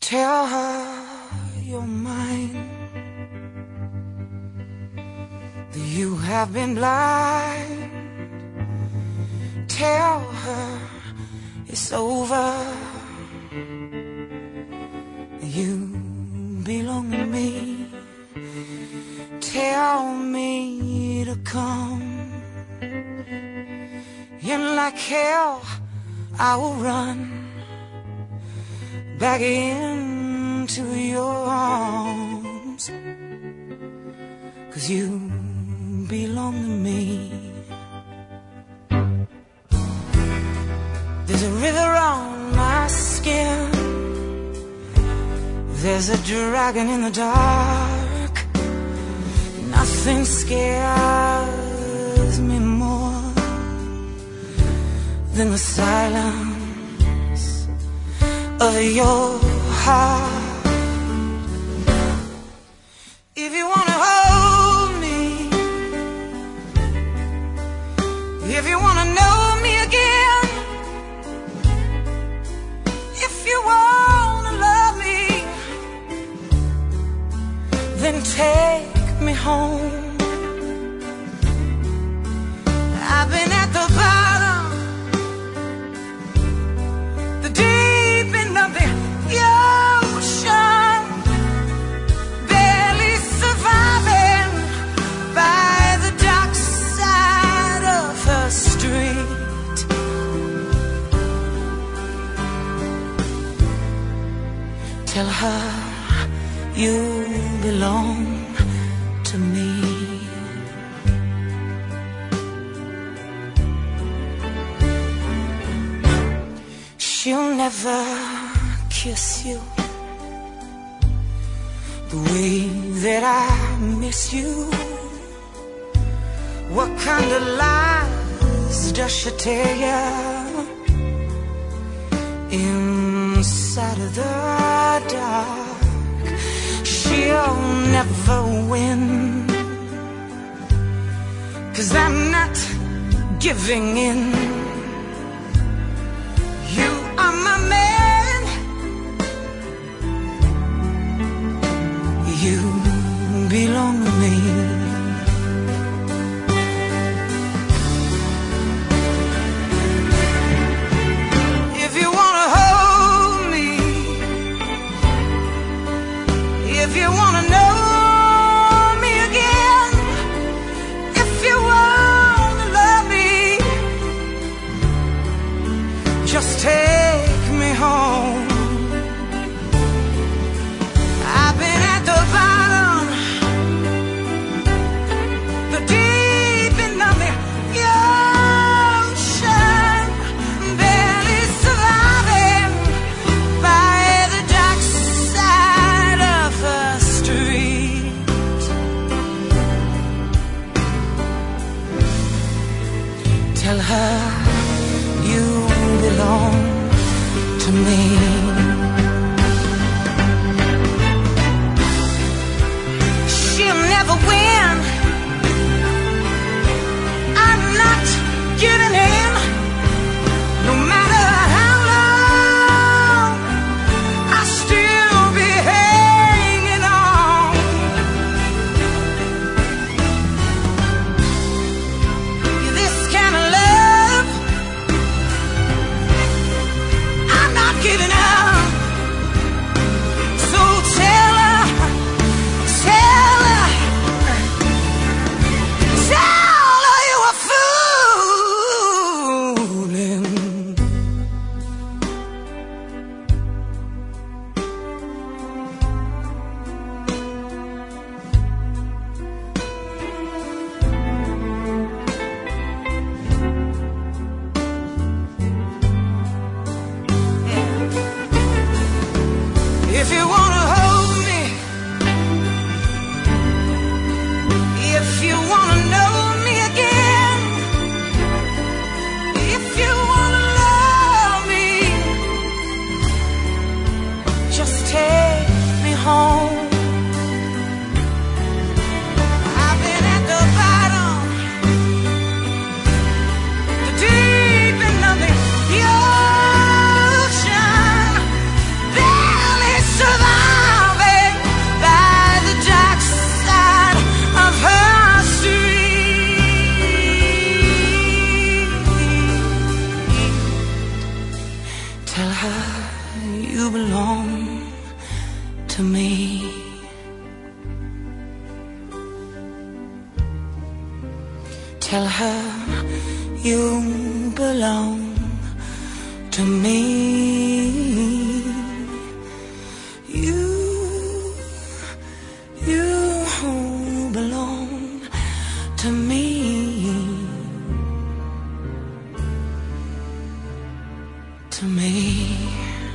Tell her you're mine, that you have been blind. Tell her it's over, you belong to me. Tell me to come, and like hell I will run back into your arms, 'cause you belong to me. There's a river on my skin, there's a dragon in the dark. Nothing scares me more than the silence of your heart. If you wanna hold me, if you wanna know me again, if you wanna love me, then take me home. I've been at the bottom, the deep end of the ocean, barely surviving by the dark side of her street. Tell her you belong to me. She'll never kiss you the way that I miss you. What kind of lies does she tell you inside of the dark? She'll never win, 'cause I'm not giving in. You are my man, you belong to me. If you wanna hold me, if you wanna know me again, if you wanna love me, just take me home. I've been at the bottom, the deep end of the ocean, barely surviving by the dark side of the street. Tell her you belong to me. She'll never win, I'm not giving in. No matter how long, I'll still be hanging on. This kind of love, I'm not giving up. So tell her, tell her, tell her you were fooling. If you wanna hold me, if you wanna know me again, if you wanna love me, just take me home. I've been at the bottom, the deep end of the ocean, barely surviving. you belong to me. Tell her you belong to me. You belong to me. To me.